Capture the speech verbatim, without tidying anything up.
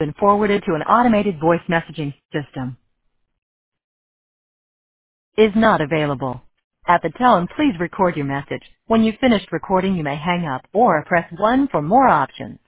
been forwarded to an automated voice messaging system. Is not available. At the tone, please record your message. When you've finished recording, you may hang up or press one for more options.